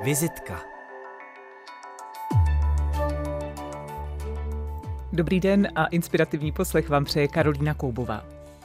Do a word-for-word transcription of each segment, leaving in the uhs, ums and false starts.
Vizitka. Dobrý den a inspirativní poslech vám přeje Karolína Koubová.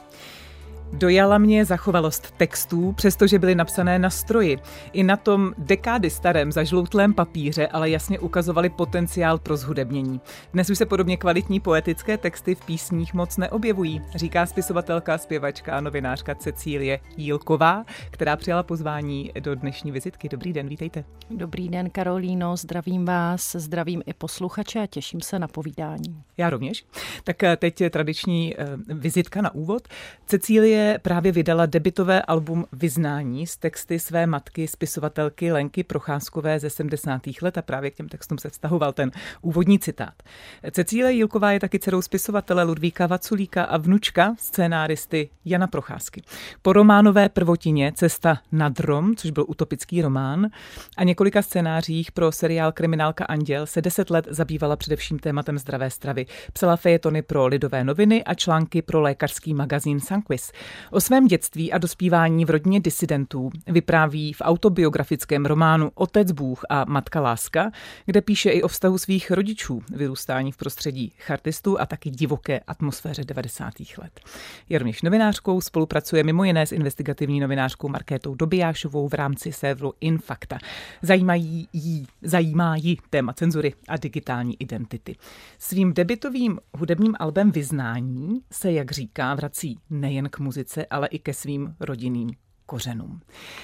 Dojala mě zachovalost textů, přestože byly napsané na stroji. I na tom dekády starém zažloutlém papíře ale jasně ukazovaly potenciál pro zhudebnění. Dnes už se podobně kvalitní poetické texty v písních moc neobjevují, říká spisovatelka, zpěvačka a novinářka Cecílie Jílková, která přijala pozvání do dnešní vizitky. Dobrý den, vítejte. Dobrý den, Karolíno, zdravím vás, zdravím i posluchače a těším se na povídání. Já rovněž. Tak teď je tradiční vizitka na úvod. Cecílie právě vydala debutové album Vyznání s texty své matky, spisovatelky Lenky Procházkové ze sedmdesátých let a právě k těm textům se vztahoval ten úvodní citát. Cecílie Jílková je taky dcerou spisovatele Ludvíka Vaculíka a vnučka scénáristy Jana Procházky. Po románové prvotině Cesta nad Rom, což byl utopický román, a několika scénářích pro seriál Kriminálka Anděl se deset let zabývala především tématem zdravé stravy. Psala fejetony pro Lidové noviny a články pro lékařský magazín Sanquis. O svém dětství a dospívání v rodině disidentů vypráví v autobiografickém románu Otec Bůh a matka láska, kde píše i o vztahu svých rodičů, vyrůstání v prostředí chartistů a taky divoké atmosféře devadesátých let. Je rovněž novinářkou, spolupracuje mimo jiné s investigativní novinářkou Markétou Dobijášovou v rámci serveru Infakta. Zajímají jí, zajímá jí téma cenzury a digitální identity. Svým debutovým hudebním albem Vyznání se, jak říká, vrací nejen k muzice, ale i ke svým rodinným kořenům.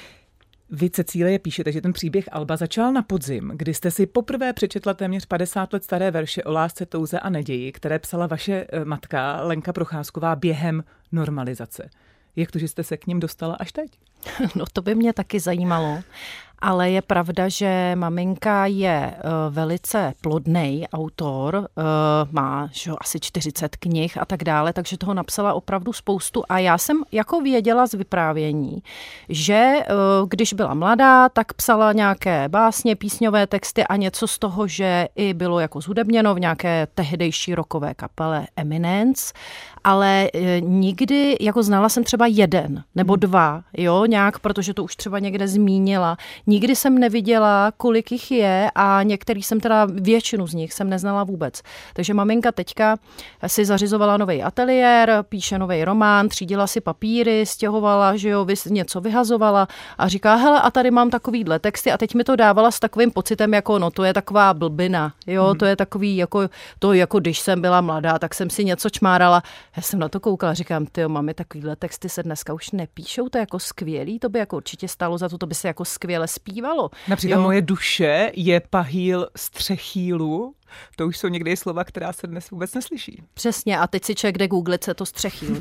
Vy, Cecílie, píšete, že ten příběh alba začal na podzim, kdy jste si poprvé přečetla téměř padesát let staré verše o lásce, touze a naději, které psala vaše matka Lenka Procházková během normalizace. Jak to, že jste se k ním dostala až teď? No to by mě taky zajímalo. Ale je pravda, že maminka je uh, velice plodnej autor, uh, má že, asi čtyřicet knih a tak dále, takže toho napsala opravdu spoustu a já jsem jako věděla z vyprávění, že uh, když byla mladá, tak psala nějaké básně, písňové texty a něco z toho, že i bylo jako zhudebněno v nějaké tehdejší rockové kapele Eminence, ale uh, nikdy, jako znala jsem třeba jeden nebo dva, jo, nějak, protože to už třeba někde zmínila. Nikdy jsem neviděla, kolik jich je a některý jsem teda, většinu z nich jsem neznala vůbec. Takže maminka teďka si zařizovala nový ateliér, píše nový román, třídila si papíry, stěhovala, že jo, něco vyhazovala a říká, hele, a tady mám takovýhle texty a teď mi to dávala s takovým pocitem, jako no to je taková blbina, jo, hmm. to je takový, jako to jako když jsem byla mladá, tak jsem si něco čmárala. Já jsem na to koukala, říkám, tyjo, mami, takovýhle texty se dneska už nepíšou, to je jako skvělý, to by jako určitě stalo za to, to by se jako skvěle zpívalo. Například jo? Moje duše je pahýl střechýlu. To už jsou někdy slova, která se dnes vůbec neslyší. Přesně, a teď si člověk jde googlit se to střechýl.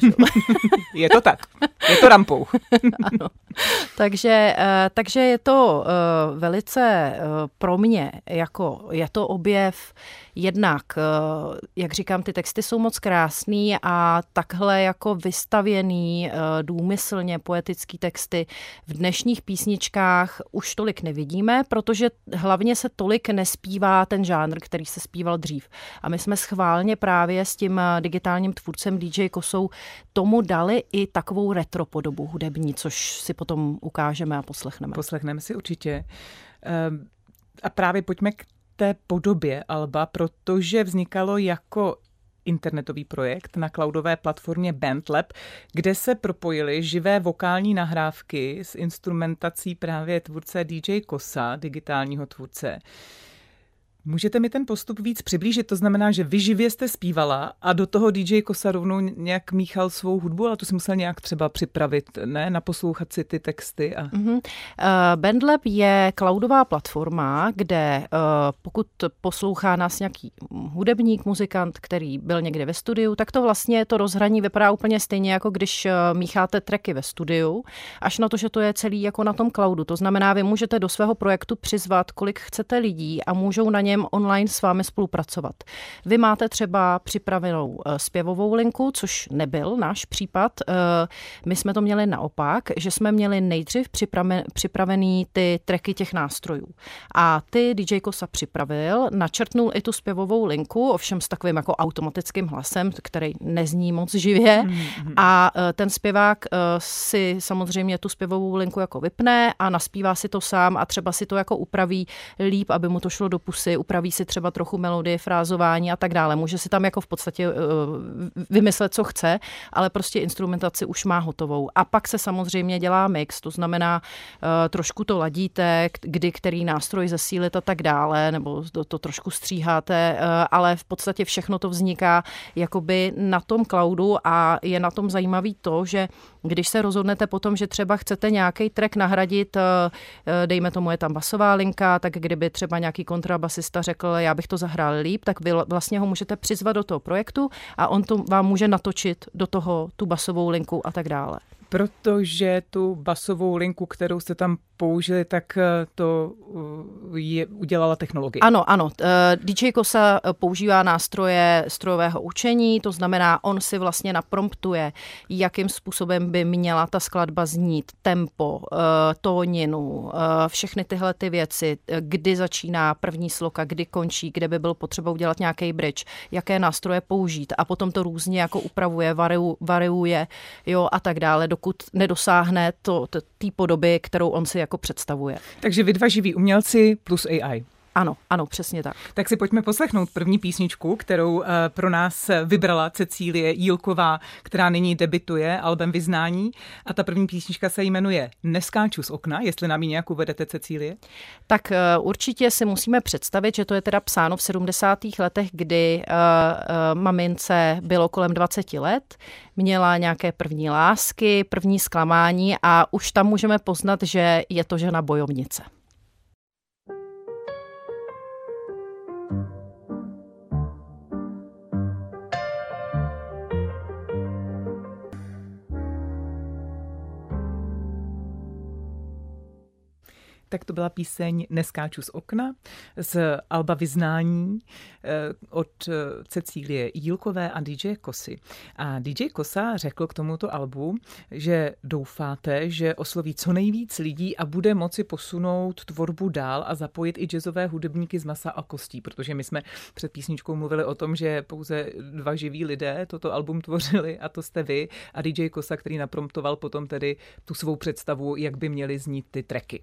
Je to tak. Je to rampou. Ano. Takže, takže je to velice pro mě, jako je to objev jednak, jak říkám, ty texty jsou moc krásný a takhle jako vystavěný důmyslně poetický texty v dnešních písničkách už tolik nevidíme, protože hlavně se tolik nespívá ten žánr, který se zpíval dřív. A my jsme schválně právě s tím digitálním tvůrcem D J Kosou tomu dali i takovou retro podobu hudební, což si potom ukážeme a poslechneme. Poslechneme si určitě. A právě pojďme k té podobě alba, protože vznikalo jako internetový projekt na cloudové platformě BandLab, kde se propojily živé vokální nahrávky s instrumentací právě tvůrce D J Kosa, digitálního tvůrce. Můžete mi ten postup víc přiblížit? To znamená, že vy živě jste zpívala a do toho D J Kosa rovnou nějak míchal svou hudbu, ale to si musel nějak třeba připravit, ne? Naposlouchat si ty texty. A... Mm-hmm. Uh, BandLab je cloudová platforma, kde uh, pokud poslouchá nás nějaký hudebník, muzikant, který byl někde ve studiu, tak to vlastně to rozhraní vypadá úplně stejně, jako když uh, mícháte tracky ve studiu, až na to, že to je celý jako na tom cloudu. To znamená, vy můžete do svého projektu přizvat, kolik chcete lidí a můžou na něm zájem online s vámi spolupracovat. Vy máte třeba připravenou zpěvovou linku, což nebyl náš případ. My jsme to měli naopak, že jsme měli nejdřív připravený ty tracky těch nástrojů. A ty D J Kosa připravil, načrtnul i tu zpěvovou linku, ovšem s takovým jako automatickým hlasem, který nezní moc živě. Mm-hmm. A ten zpěvák si samozřejmě tu zpěvovou linku jako vypne a naspívá si to sám a třeba si to jako upraví líp, aby mu to šlo do pusy, upraví si třeba trochu melodie, frázování a tak dále. Může si tam jako v podstatě vymyslet, co chce, ale prostě instrumentaci už má hotovou. A pak se samozřejmě dělá mix, to znamená trošku to ladíte, kdy který nástroj zesílit a tak dále, nebo to, to trošku stříháte, ale v podstatě všechno to vzniká jakoby na tom cloudu a je na tom zajímavý to, že když se rozhodnete potom, že třeba chcete nějaký track nahradit, dejme tomu je tam basová linka, tak kdyby třeba nějaký kontrabasista řekl, já bych to zahrál líp, tak vy vlastně ho můžete přizvat do toho projektu a on to vám může natočit do toho tu basovou linku a tak dále. Protože tu basovou linku, kterou jste tam použili, tak to je, udělala technologie. Ano, ano. D J Kosa používá nástroje strojového učení, to znamená, on si vlastně napromptuje, jakým způsobem by měla ta skladba znít, tempo, tóninu, všechny tyhle ty věci, kdy začíná první sloka, kdy končí, kde by bylo potřeba udělat nějaký bridge, jaké nástroje použít a potom to různě jako upravuje, variu, variuje, jo, a tak dále, dokud nedosáhne to, té podoby, kterou on si jako představuje. Takže vy dva živí umělci plus A I. Ano, ano, přesně tak. Tak si pojďme poslechnout první písničku, kterou pro nás vybrala Cecílie Jílková, která nyní debituje albem Vyznání. A ta první písnička se jmenuje Neskáču z okna, jestli nám ji nějak uvedete, Cecílie. Tak určitě si musíme představit, že to je teda psáno v sedmdesátých letech, kdy uh, uh, mamince bylo kolem dvacet let, měla nějaké první lásky, první zklamání a už tam můžeme poznat, že je to žena bojovnice. Tak to byla píseň Neskáču z okna z alba Vyznání od Cecílie Jílkové a D J Kosy. A D J Kosa řekl k tomuto albu, že doufáte, že osloví co nejvíc lidí a bude moci posunout tvorbu dál a zapojit i jazzové hudebníky z masa a kostí, protože my jsme před písničkou mluvili o tom, že pouze dva živí lidé toto album tvořili a to jste vy a D J Kosa, který napromptoval potom tedy tu svou představu, jak by měly znít ty tracky.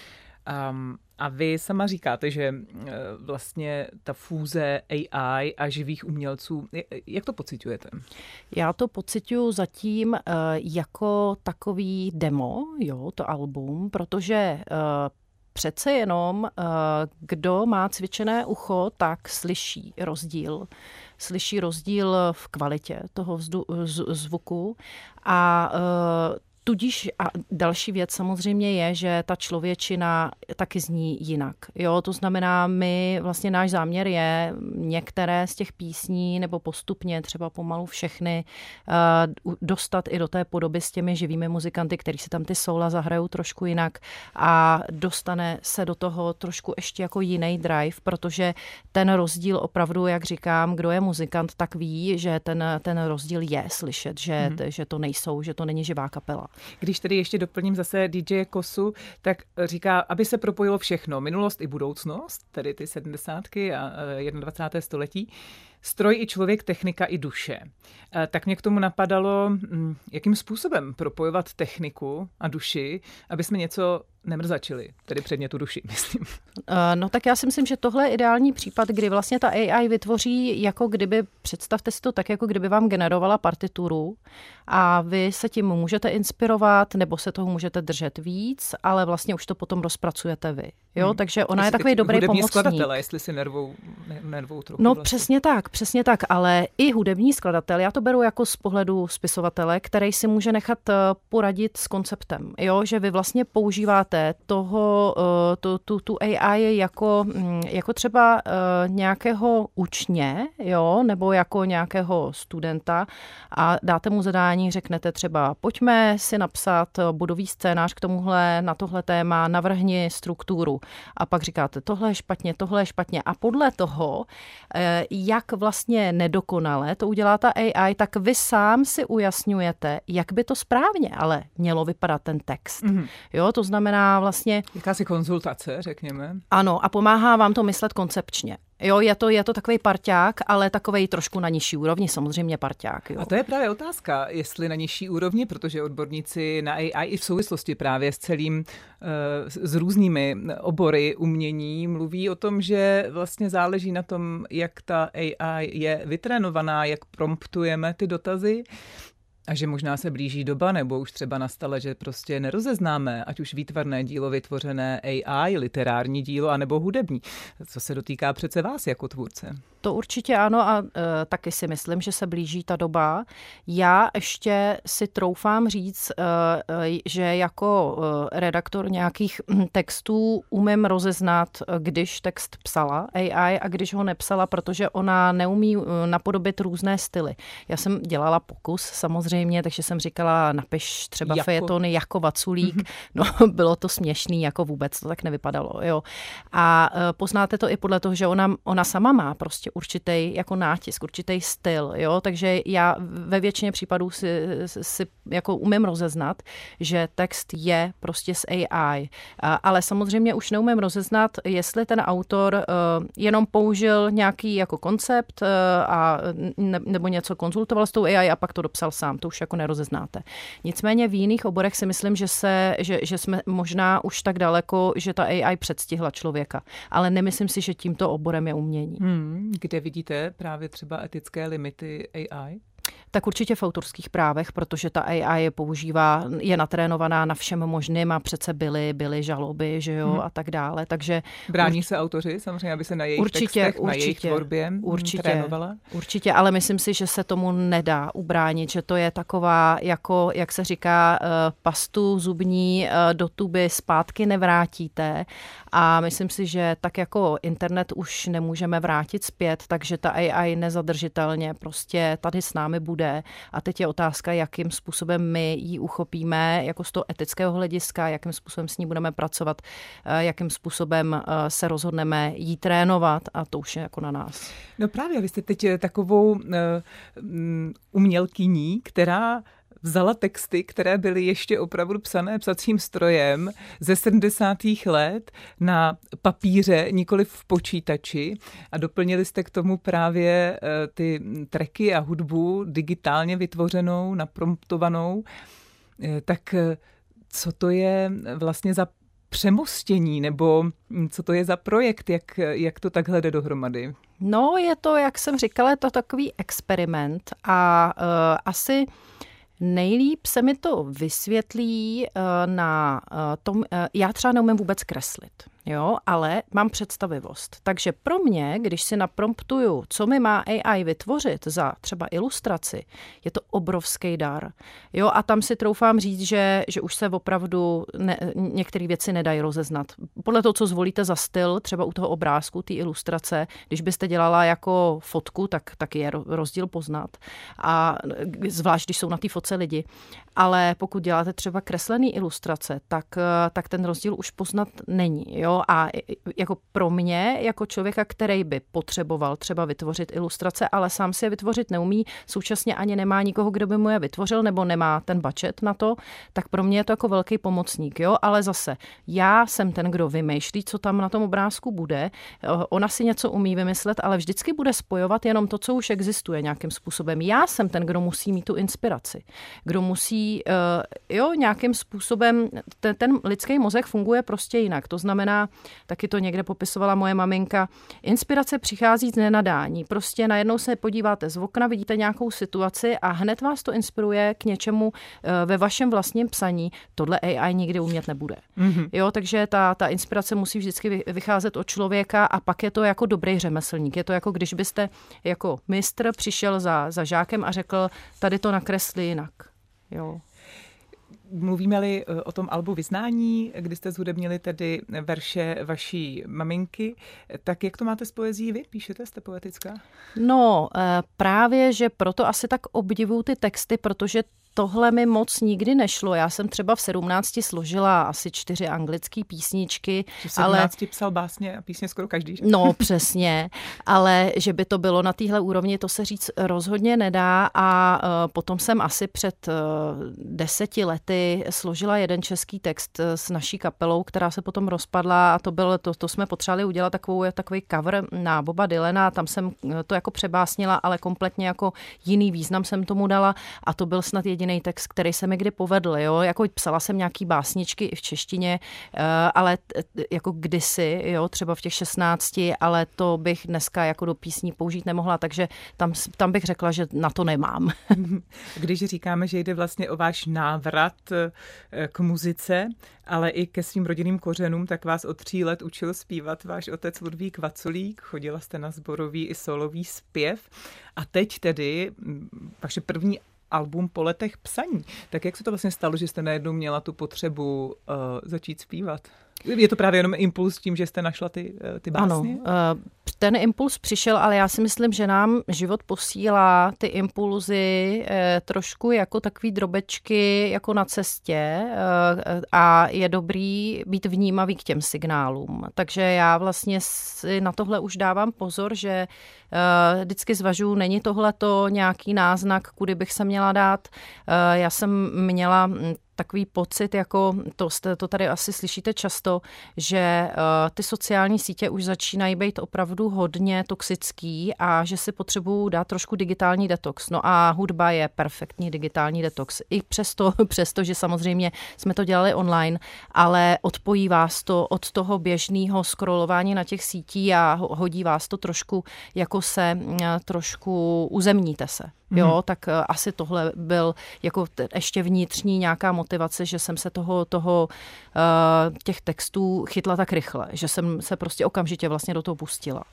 Um, a vy sama říkáte, že uh, vlastně ta fúze A I a živých umělců, jak to pociťujete? Já to pociťuju zatím uh, jako takový demo, jo, to album, protože uh, přece jenom, uh, kdo má cvičené ucho, tak slyší rozdíl. Slyší rozdíl v kvalitě toho vzdu, z, zvuku a uh, tudíž a další věc samozřejmě je, že ta člověčina taky zní jinak. Jo, to znamená, my vlastně náš záměr je některé z těch písní nebo postupně třeba pomalu všechny uh, dostat i do té podoby s těmi živými muzikanty, kteří si tam ty soula zahrajou trošku jinak a dostane se do toho trošku ještě jako jiný drive, protože ten rozdíl opravdu, jak říkám, kdo je muzikant, tak ví, že ten, ten rozdíl je slyšet, že, hmm. že to nejsou, že to není živá kapela. Když tedy ještě doplním zase D J Kosu, tak říká, aby se propojilo všechno, minulost i budoucnost, tedy ty sedmdesátky a dvacátého prvního století, stroj i člověk, technika i duše. Tak mě k tomu napadalo, jakým způsobem propojovat techniku a duši, aby jsme něco nemrzačili, tedy předně tu duši, myslím. No tak já si myslím, že tohle je ideální případ, kdy vlastně ta A I vytvoří, jako kdyby, představte si to tak, jako kdyby vám generovala partituru a vy se tím můžete inspirovat, nebo se toho můžete držet víc, ale vlastně už to potom rozpracujete vy. Jo, hmm. takže ona je takový dobrý pomocník. Skladatele, jestli si nervou, nervou trochu. No vlastně. Přesně tak, přesně tak, ale i hudební skladatel, já to beru jako z pohledu spisovatele, který si může nechat poradit s konceptem, jo, že vy vlastně používáte vnímáte toho, tu, tu, tu A I jako, jako třeba nějakého učně, jo, nebo jako nějakého studenta a dáte mu zadání, řeknete třeba, pojďme si napsat bodový scénář k tomuhle, na tohle téma, navrhni strukturu. A pak říkáte, tohle je špatně, tohle je špatně. A podle toho, jak vlastně nedokonale to udělá ta A I, tak vy sám si ujasňujete, jak by to správně ale mělo vypadat ten text. Mm-hmm. Jo, to znamená vlastně... Jakási konzultace, řekněme. Ano, a pomáhá vám to myslet koncepčně. Jo, je to, je to takovej parťák, ale takovej trošku na nižší úrovni, samozřejmě parťák. Jo. A to je právě otázka, jestli na nižší úrovni, protože odborníci na A I i v souvislosti právě s celým, s různými obory umění mluví o tom, že vlastně záleží na tom, jak ta A I je vytrénovaná, jak promptujeme ty dotazy. A že možná se blíží doba, nebo už třeba nastala, že prostě nerozeznáme, ať už výtvarné dílo vytvořené A I, literární dílo, anebo hudební. Co se dotýká přece vás jako tvůrce. To určitě ano a e, taky si myslím, že se blíží ta doba. Já ještě si troufám říct, e, e, že jako e, redaktor nějakých textů umím rozeznat, když text psala A I a když ho nepsala, protože ona neumí napodobit různé styly. Já jsem dělala pokus samozřejmě, takže jsem říkala, napiš třeba jako... fejetony jako Vaculík. Mm-hmm. No, bylo to směšný, jako vůbec to tak nevypadalo. Jo. A e, poznáte to i podle toho, že ona, ona sama má prostě určitý jako nátisk, určitý styl, jo, takže já ve většině případů si, si jako umím rozeznat, že text je prostě z A I, a, ale samozřejmě už neumím rozeznat, jestli ten autor uh, jenom použil nějaký jako koncept uh, a ne, nebo něco konzultoval s tou A I a pak to dopsal sám, to už jako nerozeznáte. Nicméně v jiných oborech si myslím, že, se, že, že jsme možná už tak daleko, že ta A I předstihla člověka, ale nemyslím si, že tímto oborem je umění. Hmm, kde vidíte právě třeba etické limity A I? Tak určitě v autorských právech, protože ta A I je používá, je natrénovaná na všem možným a přece byly, byly žaloby, že jo, hmm. a tak dále. Takže brání urč... se autoři samozřejmě, aby se na jejich určitě, textech, určitě, na jejich tvorbě určitě, trénovala? Určitě, ale myslím si, že se tomu nedá ubránit, že to je taková, jako, jak se říká, pastu zubní do tuby zpátky nevrátíte a myslím si, že tak jako internet už nemůžeme vrátit zpět, takže ta A I nezadržitelně prostě tady s námi bude. A teď je otázka, jakým způsobem my ji uchopíme, jako z toho etického hlediska, jakým způsobem s ní budeme pracovat, jakým způsobem se rozhodneme jí trénovat a to už je jako na nás. No právě, vy jste teď takovou uh, umělkyní, která vzala texty, které byly ještě opravdu psané psacím strojem ze sedmdesátých let na papíře, nikoli v počítači a doplnili jste k tomu právě ty tracky a hudbu digitálně vytvořenou, napromptovanou. Tak co to je vlastně za přemostění nebo co to je za projekt, jak, jak to takhle jde dohromady? No je to, jak jsem říkala, je to takový experiment a uh, asi nejlíp se mi to vysvětlí na tom, já třeba neumím vůbec kreslit, jo, ale mám představivost. Takže pro mě, když si napromptuju, co mi má A I vytvořit za třeba ilustraci, je to obrovský dar. Jo, a tam si troufám říct, že, že už se opravdu ne, některé věci nedají rozeznat. Podle toho, co zvolíte za styl, třeba u toho obrázku, té ilustrace, když byste dělala jako fotku, tak, tak je rozdíl poznat. A zvlášť, když jsou na té fotce lidi. Ale pokud děláte třeba kreslený ilustrace, tak, tak ten rozdíl už poznat není. Jo? A jako pro mě, jako člověka, který by potřeboval třeba vytvořit ilustrace, ale sám si je vytvořit neumí, současně ani nemá nikoho, kdo by mu je vytvořil, nebo nemá ten budget na to, tak pro mě je to jako velký pomocník. Jo? Ale zase, já jsem ten, kdo vymýšlí, co tam na tom obrázku bude. Ona si něco umí vymyslet, ale vždycky bude spojovat jenom to, co už existuje nějakým způsobem. Já jsem ten, kdo musí mít tu inspiraci. Kdo musí, jo, nějakým způsobem, ten, ten lidský mozek funguje prostě jinak. To znamená, taky to někde popisovala moje maminka, inspirace přichází z nenadání. Prostě najednou se podíváte z okna, vidíte nějakou situaci a hned vás to inspiruje k něčemu ve vašem vlastním psaní. Tohle A I nikdy umět nebude. Mm-hmm. Jo, takže ta, ta inspirace musí vždycky vycházet od člověka a pak je to jako dobrý řemeslník. Je to jako když byste jako mistr přišel za, za žákem a řekl, tady to nakresli jinak. Jo. Mluvíme-li o tom albu Vyznání, kdy jste zhudebnili tedy verše vaší maminky, tak jak to máte s poezií vy? Píšete, jste poetická? No, právě, že proto asi tak obdivuju ty texty, protože tohle mi moc nikdy nešlo. Já jsem třeba v sedmnácti složila asi čtyři anglické písničky. V sedmnácti ale... psal básně a písně skoro každý. Že? No, přesně. Ale že by to bylo na téhle úrovni, to se říct rozhodně nedá. A uh, potom jsem asi před uh, deseti lety složila jeden český text s naší kapelou, která se potom rozpadla a to bylo, to, to jsme potřebovali udělat takovou, takový cover na Boba Dylana. Tam jsem to jako přebásnila, ale kompletně jako jiný význam jsem tomu dala a to byl snad jediný jediný text, který se mi kdy povedl, jo, jako psala jsem nějaký básničky i v češtině, ale jako kdysi, jo, třeba v těch šestnácti, ale to bych dneska jako do písní použít nemohla, takže tam, tam bych řekla, že na to nemám. Když říkáme, že jde vlastně o váš návrat k muzice, ale i ke svým rodinným kořenům, tak vás od tří let učil zpívat váš otec Ludvík Vaculík, chodila jste na sborový i solový zpěv a teď tedy vaše první album po letech psaní. Tak jak se to vlastně stalo, že jste najednou měla tu potřebu uh, začít zpívat? Je to právě jenom impuls tím, že jste našla ty, ty básně? Ano, ten impuls přišel, ale já si myslím, že nám život posílá ty impulzy trošku jako takový drobečky jako na cestě a je dobrý být vnímavý k těm signálům. Takže já vlastně si na tohle už dávám pozor, že vždycky zvažuji, není tohleto nějaký náznak, kudy bych se měla dát. Já jsem měla takový pocit, jako to, to tady asi slyšíte často, že uh, ty sociální sítě už začínají být opravdu hodně toxický a že si potřebuju dát trošku digitální detox. No a hudba je perfektní digitální detox. I přesto, přesto, že samozřejmě jsme to dělali online, ale odpojí vás to od toho běžného scrollování na těch sítí a hodí vás to trošku, jako se uh, trošku uzemníte se. Jo, hmm. tak asi tohle byl jako ještě vnitřní nějaká motivace, že jsem se toho, toho těch textů chytla tak rychle, že jsem se prostě okamžitě vlastně do toho pustila.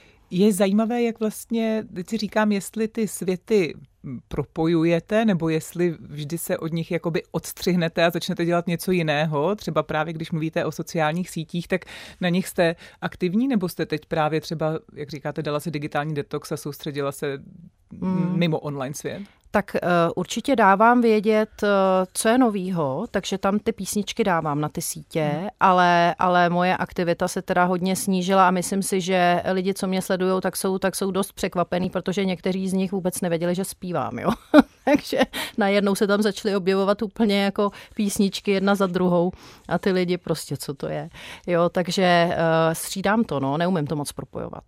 Je zajímavé, jak vlastně, teď si říkám, jestli ty světy propojujete, nebo jestli vždy se od nich jakoby odstřihnete a začnete dělat něco jiného. Třeba právě, když mluvíte o sociálních sítích, tak na nich jste aktivní, nebo jste teď právě třeba, jak říkáte, dala si digitální detox a soustředila se mm. mimo online svět? Tak uh, určitě dávám vědět, uh, co je novýho, takže tam ty písničky dávám na ty sítě, hmm. ale, ale moje aktivita se teda hodně snížila a myslím si, že lidi, co mě sledujou, tak jsou, tak jsou dost překvapení, protože někteří z nich vůbec nevěděli, že zpívám, jo. Takže najednou se tam začaly objevovat úplně jako písničky jedna za druhou a ty lidi prostě, co to je. Jo, takže uh, střídám to, no, neumím to moc propojovat.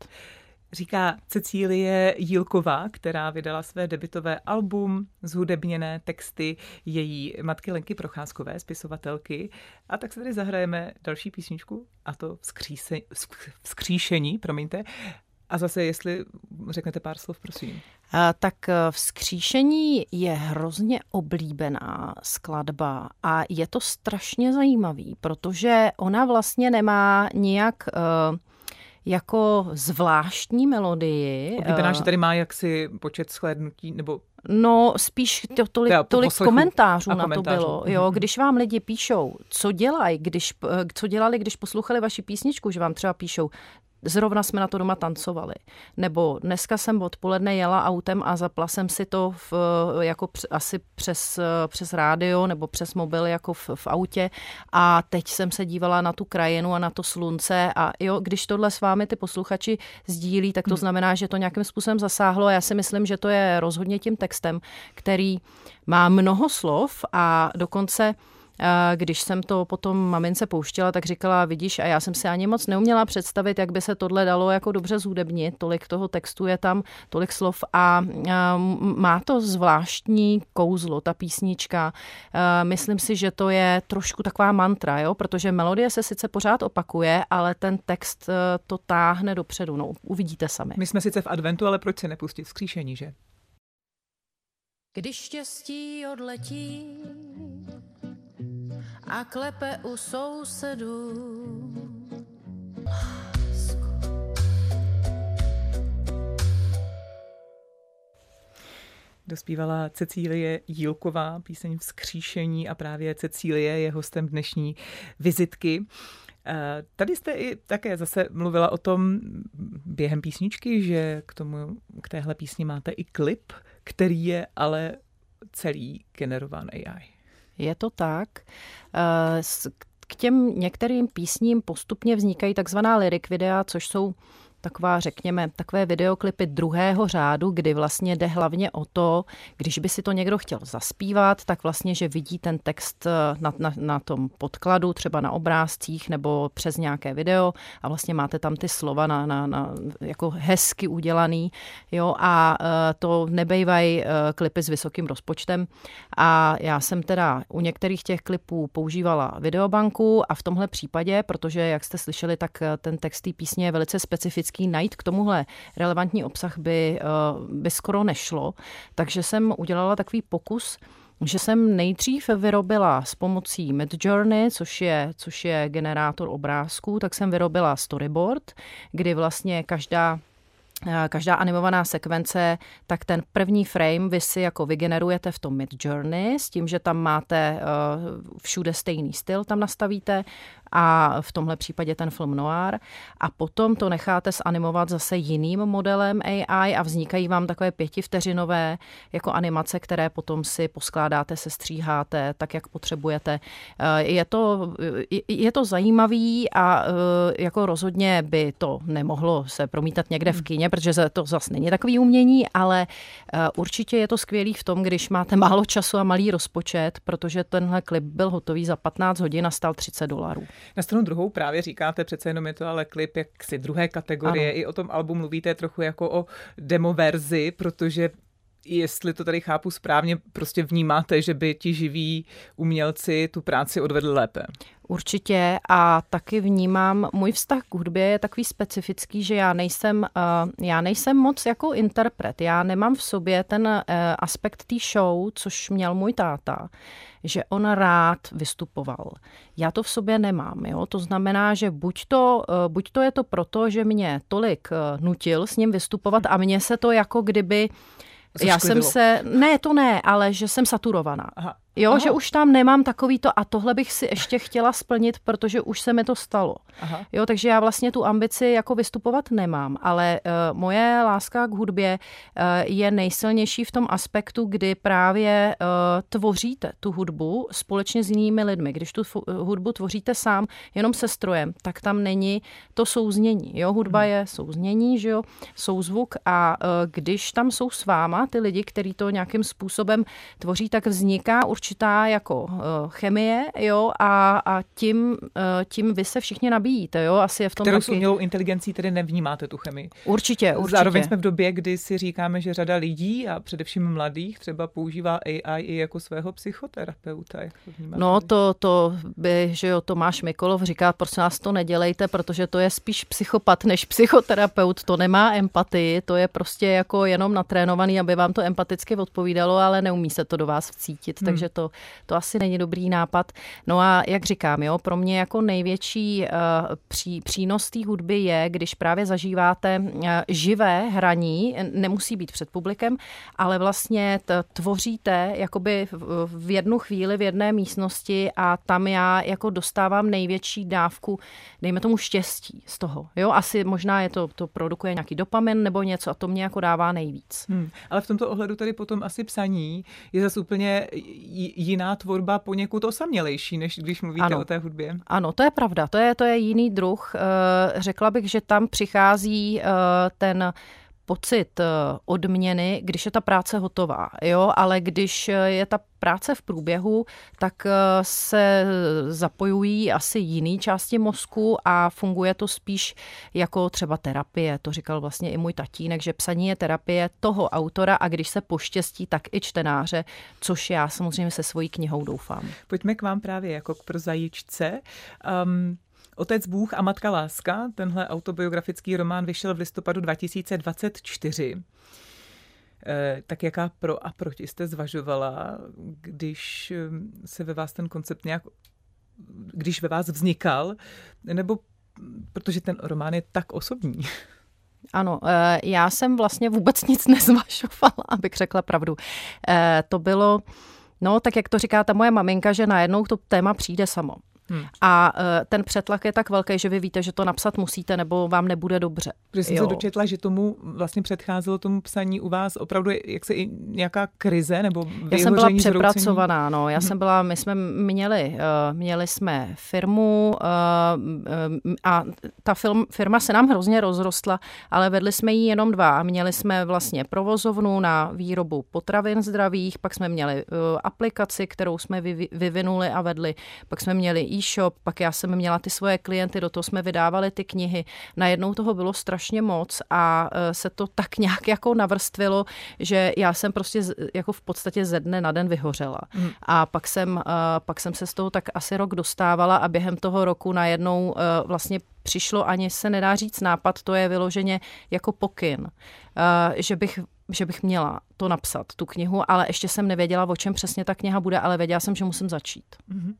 Říká Cecílie Jílková, která vydala své debutové album, zhudebněné texty její matky Lenky Procházkové, spisovatelky. A tak se tady zahrajeme další písničku, a to Vzkříse, Vzkříšení, promiňte. A zase, jestli řeknete pár slov, prosím. A tak Vzkříšení je hrozně oblíbená skladba a je to strašně zajímavý, protože ona vlastně nemá nijak Uh, jako zvláštní melodii. Oblíbená, že tady má jaksi počet shlédnutí, nebo... No, spíš to, tolik, tolik komentářů na komentářů. to bylo. Jo, když vám lidi píšou, co dělají, když, co dělali, když poslouchali vaši písničku, že vám třeba píšou, zrovna jsme na to doma tancovali. Nebo dneska jsem odpoledne jela autem a zapla jsem si to v, jako asi přes, přes rádio nebo přes mobil jako v, v autě a teď jsem se dívala na tu krajinu a na to slunce a jo, když tohle s vámi ty posluchači sdílí, tak to znamená, že to nějakým způsobem zasáhlo a já si myslím, že to je rozhodně tím textem, který má mnoho slov a dokonce když jsem to potom mamince pouštěla, tak říkala, vidíš, a já jsem si ani moc neuměla představit, jak by se tohle dalo jako dobře zhudebnit. Tolik toho textu je tam, tolik slov a má to zvláštní kouzlo, ta písnička. Myslím si, že to je trošku taková mantra, jo? Protože melodie se sice pořád opakuje, ale ten text to táhne dopředu. No, uvidíte sami. My jsme sice v adventu, ale proč se nepustit Vzkříšení, že? Když štěstí odletí a klepe u sousedů. dospívala Cecílie Jílková, píseň Vzkříšení, a právě Cecílie je hostem dnešní vizitky. Tady jste i také zase mluvila o tom během písničky, že k tomu, k téhle písni máte i klip, který je ale celý generován A I. Je to tak. K těm některým písním postupně vznikají takzvaná lyric videa, což jsou taková, řekněme, takové videoklipy druhého řádu, kdy vlastně jde hlavně o to, když by si to někdo chtěl zaspívat, tak vlastně, že vidí ten text na, na, na tom podkladu, třeba na obrázcích nebo přes nějaké video a vlastně máte tam ty slova na, na, na, jako hezky udělaný, jo, a to nebejvají klipy s vysokým rozpočtem a já jsem teda u některých těch klipů používala videobanku a v tomhle případě, protože, jak jste slyšeli, tak ten text té písně je velice specifický, najít k tomuhle relevantní obsah by, by skoro nešlo. Takže jsem udělala takový pokus, že jsem nejdřív vyrobila s pomocí Midjourney, což je, což je generátor obrázků, tak jsem vyrobila storyboard, kdy vlastně každá Každá animovaná sekvence, tak ten první frame vy si jako vygenerujete v tom Midjourney s tím, že tam máte všude stejný styl, tam nastavíte a v tomhle případě ten film noir a potom to necháte zanimovat zase jiným modelem A I a vznikají vám takové pětivteřinové jako animace, které potom si poskládáte, sestříháte tak, jak potřebujete. Je to, je to zajímavý a jako rozhodně by to nemohlo se promítat někde v kině, protože to zase není takový umění, ale určitě je to skvělý v tom, když máte málo času a malý rozpočet, protože tenhle klip byl hotový za patnáct hodin a stál třicet dolarů. Na stranu druhou právě říkáte, přece jenom je to ale klip jaksi druhé kategorie. Ano. I o tom albu mluvíte trochu jako o demo verzi, protože jestli to tady chápu správně, prostě vnímáte, že by ti živí umělci tu práci odvedli lépe. Určitě a taky vnímám, můj vztah k hudbě je takový specifický, že já nejsem, uh, já nejsem moc jako interpret. Já nemám v sobě ten uh, aspekt té show, což měl můj táta, že on rád vystupoval. Já to v sobě nemám. Jo? To znamená, že buď to, uh, buď to je to proto, že mě tolik uh, nutil s ním vystupovat a mně se to jako kdyby já jsem se, ne, to ne, ale že jsem saturovaná. Aha. Jo, Aha. že už tam nemám takový to a tohle bych si ještě chtěla splnit, protože už se mi to stalo. Aha. Jo, takže já vlastně tu ambici jako vystupovat nemám, ale uh, moje láska k hudbě uh, je nejsilnější v tom aspektu, kdy právě uh, tvoříte tu hudbu společně s jinými lidmi. Když tu f- hudbu tvoříte sám jenom se strojem, tak tam není to souznění. Jo, hudba hmm. je souznění, že jo, souzvuk a uh, když tam jsou s váma ty lidi, kteří to nějakým způsobem tvoří, tak vzniká určitá jako uh, chemie, jo, a, a tím, uh, tím vy se všichni nabíjíte, jo, asi je v tom Kterou taky... s umělou inteligencí tedy nevnímáte tu chemii. Určitě, určitě. Zároveň jsme v době, kdy si říkáme, že řada lidí a především mladých třeba používá A I i jako svého psychoterapeuta. Jak to vnímáte? No to, to by, že jo, Tomáš Mikolov říká, prosím vás to nedělejte, protože to je spíš psychopat než psychoterapeut, to nemá empatii, to je prostě jako jenom natrénovaný, aby vám to empaticky odpovídalo, ale neumí se to do vás vcítit, hmm. takže to, to asi není dobrý nápad. No a jak říkám, jo, pro mě jako největší uh, pří, přínos té hudby je, když právě zažíváte uh, živé hraní, nemusí být před publikem, ale vlastně t- tvoříte jakoby v, v jednu chvíli v jedné místnosti a tam já jako dostávám největší dávku, dejme tomu štěstí z toho. Jo, asi možná je to, to produkuje nějaký dopamin nebo něco a to mě jako dává nejvíc. Hmm, ale v tomto ohledu tady potom asi psaní je zase úplně jiná tvorba, poněkud osamělejší, než když mluvíte ano. o té hudbě. Ano, to je pravda, to je, to je jiný druh. Řekla bych, že tam přichází ten pocit odměny, když je ta práce hotová, jo, ale když je ta práce v průběhu, tak se zapojují asi jiné části mozku a funguje to spíš jako třeba terapie. To říkal vlastně i můj tatínek, že psaní je terapie toho autora a když se poštěstí, tak i čtenáře, což já samozřejmě se svojí knihou doufám. Pojďme k vám právě jako k prozajíčce. Um... Otec Bůh a matka láska, tenhle autobiografický román vyšel v listopadu dva tisíce dvacet čtyři. E, tak jaká pro a proti jste zvažovala, když se ve vás ten koncept nějak, když ve vás vznikal, nebo protože ten román je tak osobní? Ano, já jsem vlastně vůbec nic nezvažovala, abych řekla pravdu. To bylo, no tak jak to říká ta moje maminka, že najednou to téma přijde samo. Hmm. A ten přetlak je tak velký, že vy víte, že to napsat musíte, nebo vám nebude dobře. Protože jsem jo. se dočetla, že tomu vlastně předcházelo tomu psaní u vás opravdu jak se i nějaká krize nebo vyhoření. Já jsem byla přepracovaná, no. Já hmm. jsem byla, my jsme měli, měli jsme firmu a ta firma se nám hrozně rozrostla, ale vedli jsme ji jenom dva. Měli jsme vlastně provozovnu na výrobu potravin zdravých, pak jsme měli aplikaci, kterou jsme vyvinuli a vedli, pak jsme měli e-shop, pak já jsem měla ty svoje klienty, do toho jsme vydávali ty knihy. Najednou toho bylo strašně moc a se to tak nějak jako navrstvilo, že já jsem prostě jako v podstatě ze dne na den vyhořela. Hmm. A pak jsem, pak jsem se z toho tak asi rok dostávala a během toho roku najednou vlastně přišlo, ani se nedá říct nápad, to je vyloženě jako pokyn, že bych že bych měla to napsat, tu knihu, ale ještě jsem nevěděla, o čem přesně ta kniha bude, ale věděla jsem, že musím začít. Hmm.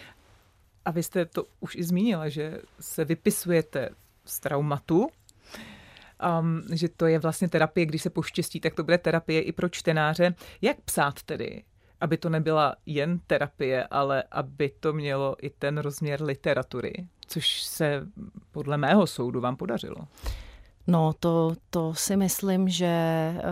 A vy jste to už i zmínila, že se vypisujete z traumatu, um, že to je vlastně terapie, když se poštěstí, tak to bude terapie i pro čtenáře. Jak psát tedy, aby to nebyla jen terapie, ale aby to mělo i ten rozměr literatury, což se podle mého soudu vám podařilo? No, to, to si myslím, že uh,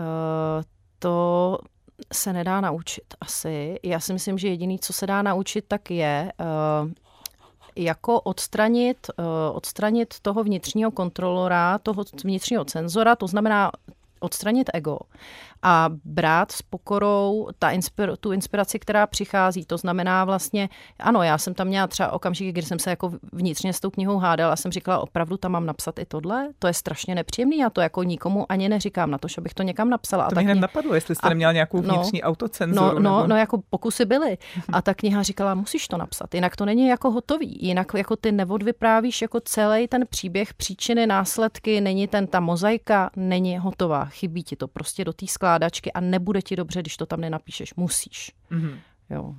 to se nedá naučit asi. Já si myslím, že jediný, co se dá naučit, tak je uh, jako odstranit, uh, odstranit toho vnitřního kontrolora, toho vnitřního cenzora, to znamená odstranit ego a brát s pokorou ta inspir, tu inspiraci, která přichází. To znamená vlastně, ano, já jsem tam měla třeba okamžiky, kdy jsem se jako vnitřně s tou knihou hádala a jsem říkala, opravdu tam mám napsat i tohle? To je strašně nepříjemný, já to jako nikomu ani neříkám na to, že bych to někam napsala. To a mě hned kniha... napadlo, jestli jste a... neměla nějakou vnitřní no, autocenzuru. No, no, nebo... no, jako pokusy byly. A ta kniha říkala, musíš to napsat, jinak to není jako hotový, jinak jako ty neodvyprávíš jako celý ten příběh, příčiny, následky, není ten, ta mozaika není hotová, chybí ti to prostě do té skládačky a nebude ti dobře, když to tam nenapíšeš. Musíš. Mm-hmm. Jo.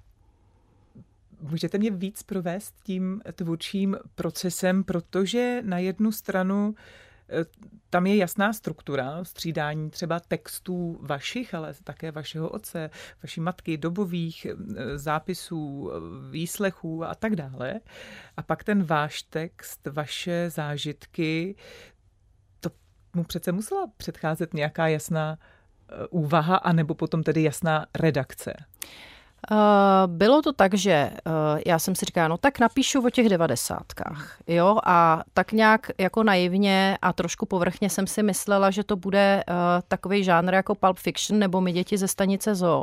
Můžete mě víc provést tím tvůrčím procesem, protože na jednu stranu tam je jasná struktura, střídání třeba textů vašich, ale také vašeho otce, vaší matky, dobových zápisů, výslechů a tak dále. A pak ten váš text, vaše zážitky, to mu přece musela předcházet nějaká jasná úvaha, anebo potom tedy jasná redakce? Bylo to tak, že já jsem si říkala, no tak napíšu o těch devadesátkách, jo, a tak nějak jako naivně a trošku povrchně jsem si myslela, že to bude takový žánr jako Pulp Fiction nebo My děti ze stanice Zoo.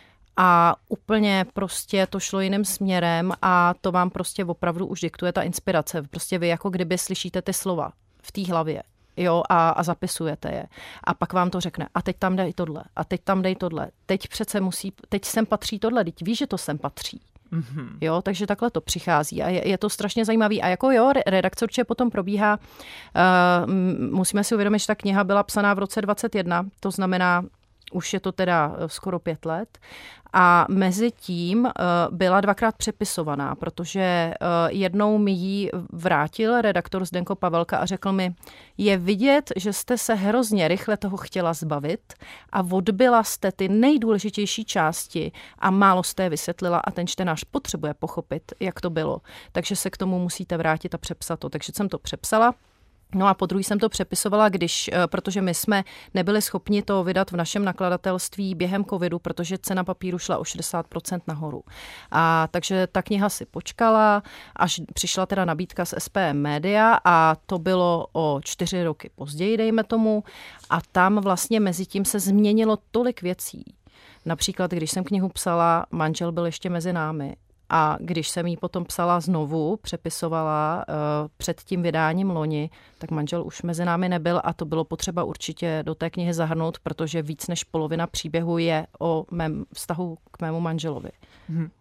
A úplně prostě to šlo jiným směrem a to vám prostě opravdu už diktuje ta inspirace. Prostě vy jako kdyby slyšíte ty slova v té hlavě. Jo, a, a zapisujete je. A pak vám to řekne, a teď tam dej tohle, a teď tam dej tohle. Teď přece musí, teď sem patří tohle, teď víš, že to sem patří. Mm-hmm. Jo, takže takhle to přichází a je, je to strašně zajímavý. A jako jo, redakce určitě potom probíhá. Uh, musíme si uvědomit, že ta kniha byla psaná v roce dvacet jedna, to znamená, už je to teda skoro pět let. A mezi tím uh, byla dvakrát přepisovaná, protože uh, jednou mi ji vrátil redaktor Zdenko Pavelka a řekl mi, je vidět, že jste se hrozně rychle toho chtěla zbavit a odbyla jste ty nejdůležitější části a málo jste je vysvětlila a ten čtenář potřebuje pochopit, jak to bylo. Takže se k tomu musíte vrátit a přepsat to. Takže jsem to přepsala. No a podruhé jsem to přepisovala, když, protože my jsme nebyli schopni to vydat v našem nakladatelství během covidu, protože cena papíru šla o šedesát procent nahoru. A takže ta kniha si počkala, až přišla teda nabídka z S P M Media a to bylo o čtyři roky později, dejme tomu. A tam vlastně mezi tím se změnilo tolik věcí. Například, když jsem knihu psala, manžel byl ještě mezi námi. A když jsem ji potom psala znovu, přepisovala uh, před tím vydáním loni, tak manžel už mezi námi nebyl a to bylo potřeba určitě do té knihy zahrnout, protože víc než polovina příběhu je o mém vztahu k mému manželovi. Hmm.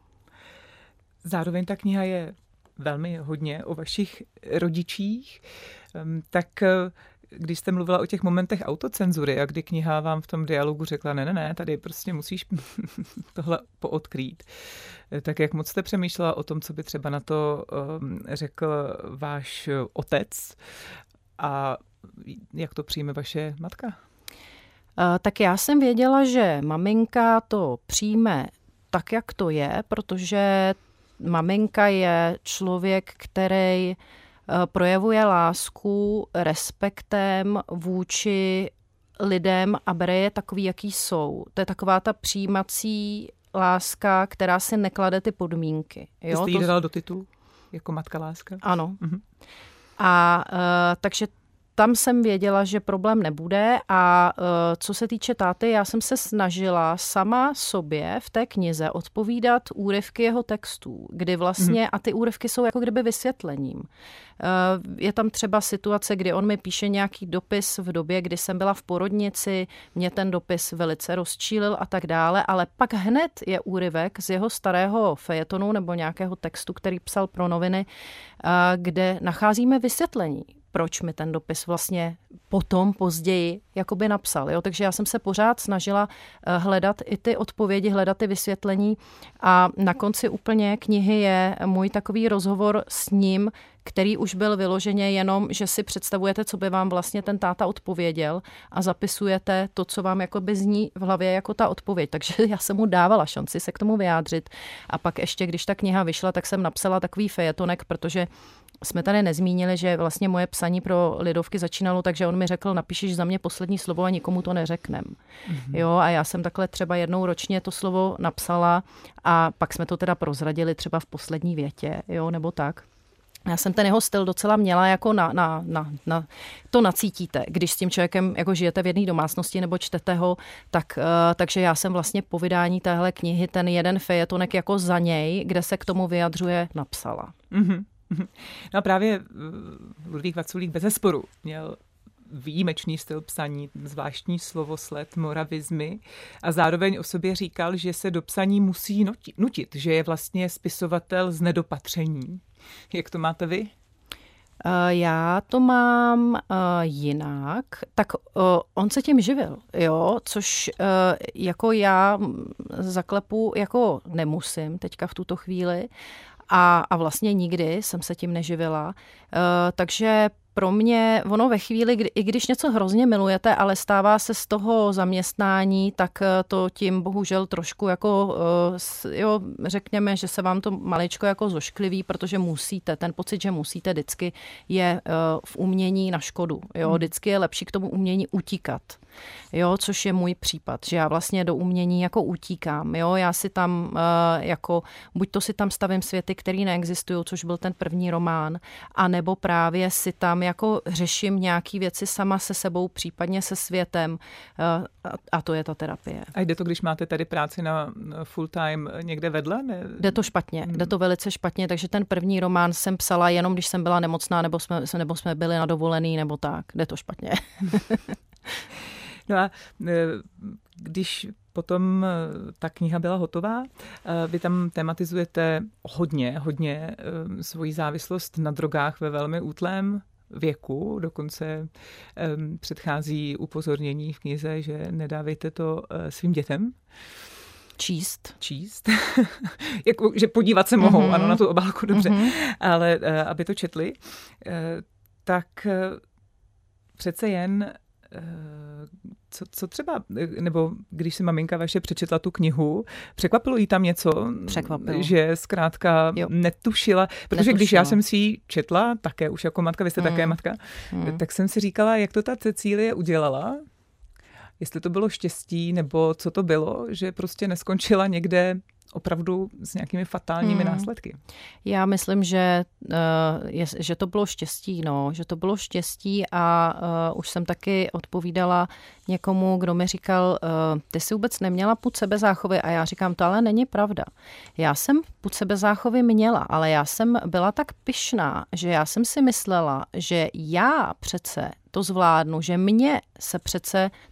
Zároveň ta kniha je velmi hodně o vašich rodičích, um, tak když jste mluvila o těch momentech autocenzury a kdy kniha vám v tom dialogu řekla, ne, ne, ne, tady prostě musíš tohle poodkrýt, tak jak moc jste přemýšlela o tom, co by třeba na to um, řekl váš otec a jak to přijme vaše matka? Tak já jsem věděla, že maminka to přijme tak, jak to je, protože maminka je člověk, který projevuje lásku respektem vůči lidem a bere je takový, jaký jsou. To je taková ta přijímací láska, která si neklade ty podmínky. Jo? Ty jste jí to... dala do titulu jako matka láska? Ano. Mhm. A uh, takže tam jsem věděla, že problém nebude a uh, co se týče táty, já jsem se snažila sama sobě v té knize odpovídat úryvky jeho textů, kdy vlastně, mm. a ty úryvky jsou jako kdyby vysvětlením. Uh, je tam třeba situace, kdy on mi píše nějaký dopis v době, kdy jsem byla v porodnici, mě ten dopis velice rozčílil a tak dále, ale pak hned je úryvek z jeho starého fejetonu nebo nějakého textu, který psal pro noviny, uh, kde nacházíme vysvětlení, proč mi ten dopis vlastně potom, později, jakoby napsal. Jo? Takže já jsem se pořád snažila hledat i ty odpovědi, hledat ty vysvětlení a na konci úplně knihy je můj takový rozhovor s ním, který už byl vyloženě jenom, že si představujete, co by vám vlastně ten táta odpověděl a zapisujete to, co vám jakoby zní v hlavě jako ta odpověď. Takže já jsem mu dávala šanci se k tomu vyjádřit. A pak ještě, když ta kniha vyšla, tak jsem napsala takový fejetonek, protože jsme tady nezmínili, že vlastně moje psaní pro Lidovky začínalo, takže on mi řekl, napíšeš za mě poslední slovo a nikomu to neřeknem. Mm-hmm. Jo, a já jsem takhle třeba jednou ročně to slovo napsala a pak jsme to teda prozradili třeba v poslední větě, jo, nebo tak. Já jsem ten jeho styl docela měla jako na, na, na, na to nacítíte, když s tím člověkem jako žijete v jedné domácnosti nebo čtete ho, tak, uh, takže já jsem vlastně po vydání téhle knihy ten jeden fejetonek jako za něj, kde se k tomu vyjadřuje, napsala. Mm-hmm. No a právě Ludvík Vaculík bezesporu měl výjimečný styl psaní, zvláštní slovosled, moravizmy a zároveň o sobě říkal, že se do psaní musí nutit, že je vlastně spisovatel z nedopatření. Jak to máte vy? Já to mám uh, jinak, tak uh, on se tím živil, jo, což uh, jako já zaklepu jako nemusím teďka v tuto chvíli a, a vlastně nikdy jsem se tím neživila, uh, takže pro mě, ono ve chvíli, kdy, i když něco hrozně milujete, ale stává se z toho zaměstnání, tak to tím bohužel trošku jako, jo, řekněme, že se vám to maličko jako zoškliví, protože musíte, ten pocit, že musíte, vždycky je v umění na škodu, jo, vždycky je lepší k tomu umění utíkat. Jo, což je můj případ, že já vlastně do umění jako utíkám, jo, já si tam uh, jako, buď to si tam stavím světy, které neexistují, což byl ten první román, anebo právě si tam jako řeším nějaký věci sama se sebou, případně se světem uh, a, a to je ta terapie. A jde to, když máte tady práci na full time někde vedle? Ne? Jde to špatně, jde to velice špatně, takže ten první román jsem psala jenom, když jsem byla nemocná, nebo jsme, nebo jsme byli na dovolený, nebo tak, jde to špatně. No a když potom ta kniha byla hotová, vy tam tematizujete hodně, hodně svoji závislost na drogách ve velmi útlém věku, dokonce předchází upozornění v knize, že nedávejte to svým dětem. Číst. Číst. jako, že podívat se mohou, mm-hmm. ano, na tu obálku, dobře, mm-hmm. ale aby to četli, tak přece jen Co, co třeba, nebo když si maminka vaše přečetla tu knihu, překvapilo jí tam něco? Překvapilo. Že zkrátka jo. netušila, protože netušila. Když já jsem si ji četla, také už jako matka, vy jste mm. také matka, mm. tak jsem si říkala, jak to ta Cecílie udělala, jestli to bylo štěstí, nebo co to bylo, že prostě neskončila někde opravdu s nějakými fatálními hmm. následky. Já myslím, že, uh, je, že to bylo štěstí, no, že to bylo štěstí a uh, už jsem taky odpovídala někomu, kdo mi říkal, uh, ty jsi vůbec neměla pud sebezáchovy a já říkám, to ale není pravda. Já jsem pud sebezáchovy měla, ale já jsem byla tak pyšná, že já jsem si myslela, že já přece to zvládnu, že mně se přece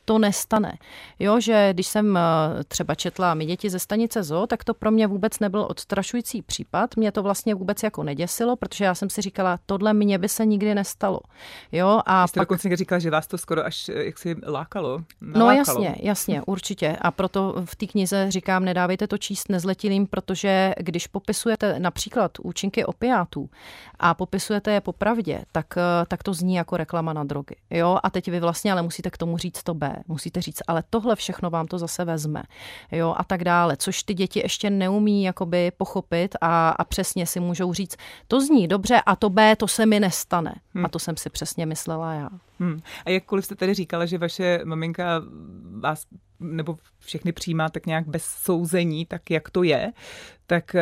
to nestane. Jo, že když jsem třeba četla My děti ze stanice Zoo, tak to pro mě vůbec nebyl odstrašující případ. Mě to vlastně vůbec jako neděsilo, protože já jsem si říkala, tohle mně by se nikdy nestalo. Jo, a jste pak... dokonce říkala, že vás to skoro až jaksi lákalo. Nalákalo. No jasně, jasně, určitě. A proto v té knize říkám, nedávejte to číst nezletilým, protože když popisujete například účinky opiátů a popisujete je popravdě, tak, tak to zní jako reklama na drogy. Jo, a teď vy vlastně ale musíte k tomu říct to B. Musíte říct, ale tohle všechno vám to zase vezme. Jo, a tak dále. Což ty děti ještě neumí jakoby pochopit a, a přesně si můžou říct, to zní dobře a to B, to se mi nestane. Hmm. A to jsem si přesně myslela já. Hmm. A jakkoliv jste tady říkala, že vaše maminka vás nebo všechny přijímá tak nějak bez souzení, tak jak to je, tak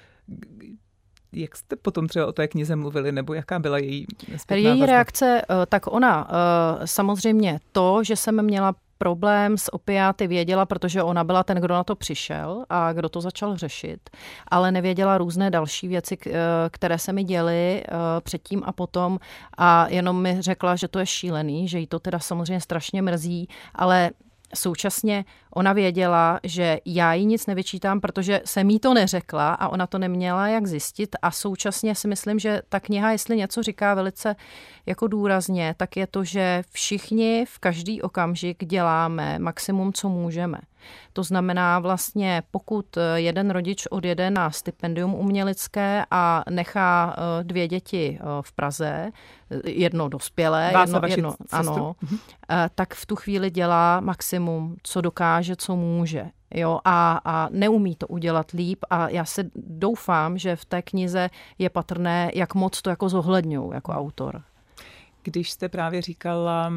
jak jste potom třeba o té knize mluvili, nebo jaká byla její zpětná Její vazba? reakce, tak ona samozřejmě to, že jsem měla problém s opiáty věděla, protože ona byla ten, kdo na to přišel a kdo to začal řešit, ale nevěděla různé další věci, které se mi děly předtím a potom a jenom mi řekla, že to je šílený, že jí to teda samozřejmě strašně mrzí, ale současně ona věděla, že já jí nic nevyčítám, protože jsem jí to neřekla a ona to neměla jak zjistit a současně si myslím, že ta kniha, jestli něco říká velice jako důrazně, tak je to, že všichni v každý okamžik děláme maximum, co můžeme. To znamená vlastně, pokud jeden rodič odjede na stipendium umělecké a nechá dvě děti v Praze, jedno dospělé, Vás jedno, jedno ano, tak v tu chvíli dělá maximum, co dokáže, co může. Jo, a, a neumí to udělat líp a já se doufám, že v té knize je patrné, jak moc to jako zohledňuji jako autor. Když jste právě říkala,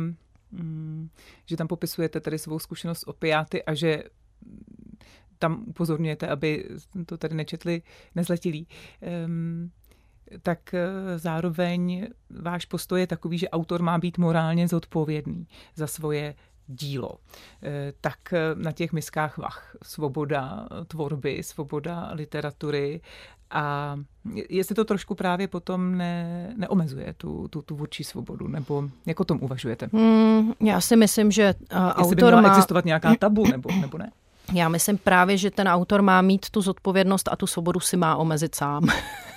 že tam popisujete tady svou zkušenost s opiáty a že tam upozorňujete, aby to tady nečetli nezletilí, tak zároveň váš postoj je takový, že autor má být morálně zodpovědný za svoje dílo. Tak na těch miskách vah. Svoboda tvorby, svoboda literatury a jestli to trošku právě potom ne, neomezuje tu, tu, tu tvůrčí svobodu, nebo jak o tom uvažujete? Hmm, já si myslím, že uh, autor by měla má... existovat nějaká tabu, nebo, nebo ne? Já myslím právě, že ten autor má mít tu zodpovědnost a tu svobodu si má omezit sám.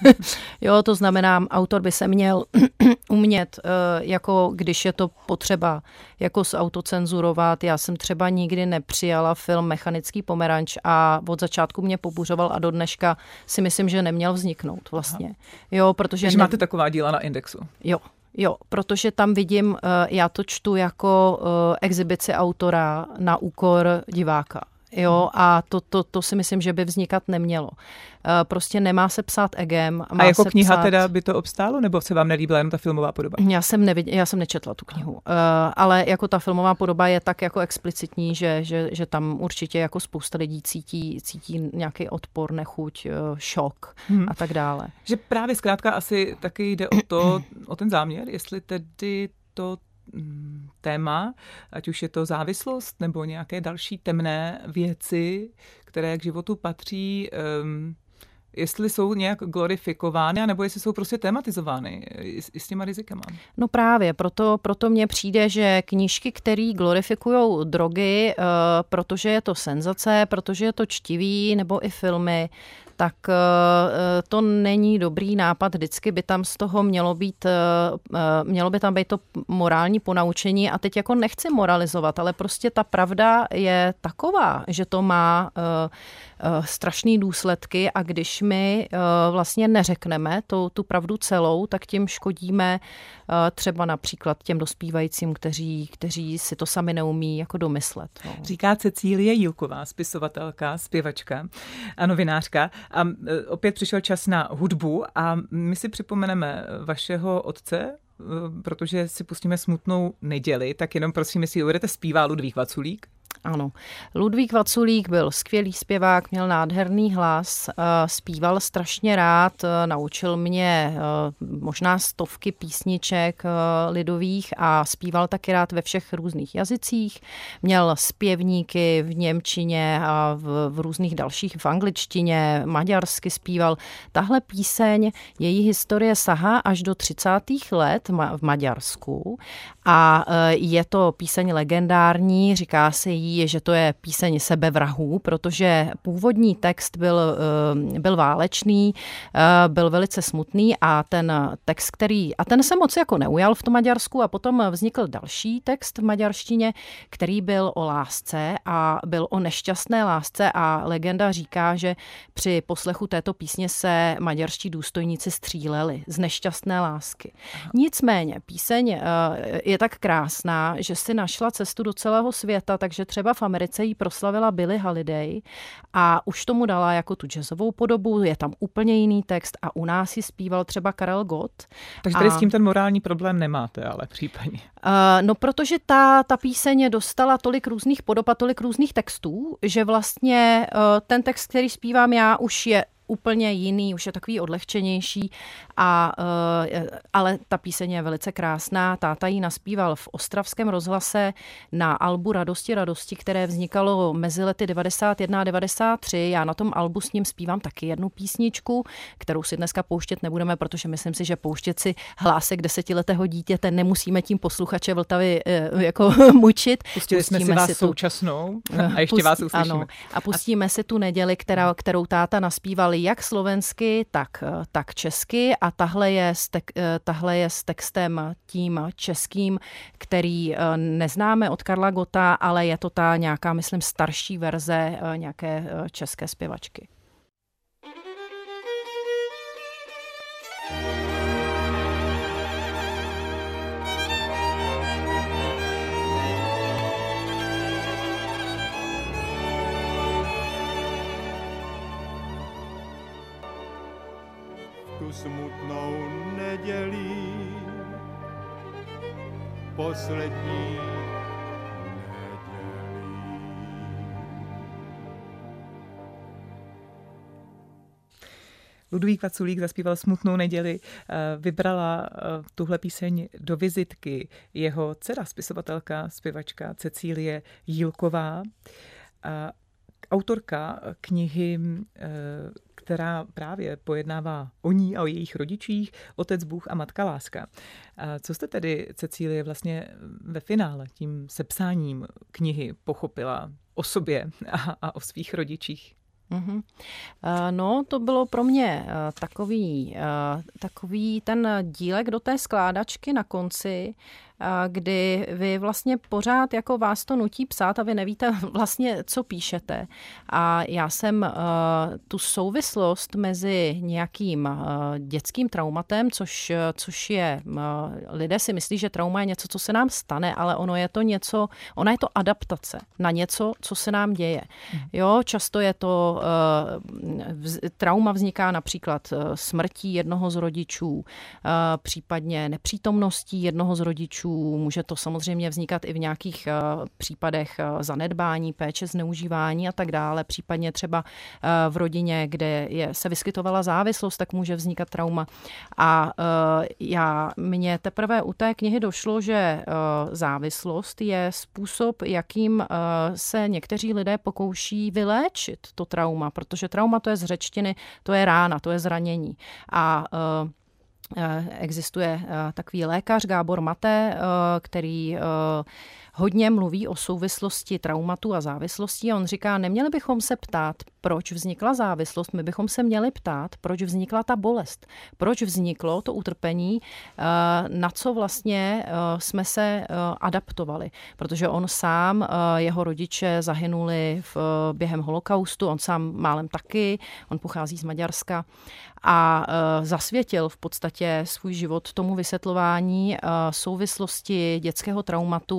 Jo, to znamená, autor by se měl umět, jako když je to potřeba, jako autocenzurovat. Já jsem třeba nikdy nepřijala film Mechanický pomeranč a od začátku mě pobuřoval a do dneška si myslím, že neměl vzniknout vlastně. Jo, protože Takže ne... máte taková díla na Indexu. Jo. Jo, protože tam vidím, já to čtu jako exibici autora na úkor diváka. Jo, a to, to, to si myslím, že by vznikat nemělo. Prostě nemá se psát egem. Má a jako se kniha psát... teda by to obstálo, nebo se vám nelíbila jenom ta filmová podoba? Já jsem, nevid... Já jsem nečetla tu knihu, ale jako ta filmová podoba je tak jako explicitní, že, že, že tam určitě jako spousta lidí cítí, cítí nějaký odpor, nechuť, šok hmm. a tak dále. Že právě zkrátka asi taky jde o to, o ten záměr, jestli tedy to téma, ať už je to závislost nebo nějaké další temné věci, které k životu patří, um, jestli jsou nějak glorifikovány, nebo jestli jsou prostě tematizovány i s, i s těma rizikama. No právě, proto, proto mně přijde, že knížky, které glorifikují drogy, uh, protože je to senzace, protože je to čtivý, nebo i filmy, tak to není dobrý nápad. Vždycky by tam z toho mělo být, mělo by tam být to morální ponaučení a teď jako nechci moralizovat, ale prostě ta pravda je taková, že to má strašné důsledky a když my vlastně neřekneme tu, tu pravdu celou, tak tím škodíme třeba například těm dospívajícím, kteří, kteří si to sami neumí jako domyslet. No. Říká Cecílie Jílková, spisovatelka, zpěvačka a novinářka. A opět přišel čas na hudbu a my si připomeneme vašeho otce, protože si pustíme Smutnou neděli, tak jenom prosím, jestli uvedete zpívá Ludvík Vaculík. Ano. Ludvík Vaculík byl skvělý zpěvák, měl nádherný hlas, zpíval strašně rád, naučil mě možná stovky písniček lidových a zpíval taky rád ve všech různých jazycích. Měl zpěvníky v němčině a v, v různých dalších, v angličtině, maďarsky zpíval. Tahle píseň, její historie sahá až do třicátých let v Maďarsku a je to píseň legendární, říká se jí, že to je píseň sebevrahů, protože původní text byl, byl válečný, byl velice smutný a ten text, který, a ten se moc jako neujal v tom Maďarsku a potom vznikl další text v maďarštině, který byl o lásce a byl o nešťastné lásce a legenda říká, že při poslechu této písně se maďarští důstojníci stříleli z nešťastné lásky. Nicméně píseň je tak krásná, že si našla cestu do celého světa, takže třeba v Americe jí proslavila Billie Holiday a už tomu dala jako tu jazzovou podobu, je tam úplně jiný text a u nás ji zpíval třeba Karel Gott. Takže tady a... s tím ten morální problém nemáte, ale případně. Uh, no, protože ta, ta píseň dostala tolik různých podob a tolik různých textů, že vlastně uh, ten text, který zpívám já, už je úplně jiný, už je takový odlehčenější, a, uh, ale ta píseň je velice krásná. Táta ji naspíval v ostravském rozhlase na albu Radosti, radosti, které vznikalo mezi lety devadesát jedna a devadesát tři. Já na tom albu s ním zpívám taky jednu písničku, kterou si dneska pouštět nebudeme, protože myslím si, že pouštět si hlásek desetiletého dítěte nemusíme tím posluchače Vltavy uh, jako mučit. Pustili pustíme jsme si vás si tu, současnou a ještě Pust, vás uslyšíme. Ano, a pustíme a... si tu neděli, která, kterou táta naspíval jak slovensky, tak, tak česky a tahle je, s tek, tahle je s textem tím českým, který neznáme od Karla Gotta, ale je to ta nějaká, myslím, starší verze nějaké české zpěvačky. Tu smutnou nedělí, poslední nedělí. Ludvík Vaculík zaspíval Smutnou neděli, vybrala tuhle píseň do vizitky jeho dcera, spisovatelka, zpěvačka Cecílie Jílková, autorka knihy, která právě pojednává o ní a o jejich rodičích, Otec Bůh a Matka Láska. A co jste tedy, Cecílie, vlastně ve finále tím sepsáním knihy pochopila o sobě a, a o svých rodičích? Mm-hmm. No, to bylo pro mě takový, takový ten dílek do té skládačky na konci, kdy vy vlastně pořád jako vás to nutí psát a vy nevíte vlastně, co píšete. A já jsem uh, tu souvislost mezi nějakým uh, dětským traumatem, což, což je, uh, lidé si myslí, že trauma je něco, co se nám stane, ale ono je to něco, ona je to adaptace na něco, co se nám děje. Jo, často je to, uh, vz, trauma vzniká například uh, smrtí jednoho z rodičů, uh, případně nepřítomností jednoho z rodičů. Může to samozřejmě vznikat i v nějakých uh, případech uh, zanedbání, péče, zneužívání a tak dále. Případně třeba uh, v rodině, kde je, se vyskytovala závislost, tak může vznikat trauma. A uh, já, mně teprve u té knihy došlo, že uh, závislost je způsob, jakým uh, se někteří lidé pokouší vyléčit to trauma, protože trauma to je z řečtiny, to je rána, to je zranění. A uh, Existuje takový lékař Gábor Maté, který hodně mluví o souvislosti traumatu a závislosti. On říká, neměli bychom se ptát, proč vznikla závislost, my bychom se měli ptát, proč vznikla ta bolest, proč vzniklo to utrpení, na co vlastně jsme se adaptovali. Protože on sám, jeho rodiče zahynuli v, během holokaustu, on sám málem taky, on pochází z Maďarska a zasvětil v podstatě svůj život tomu vysvětlování souvislosti dětského traumatu a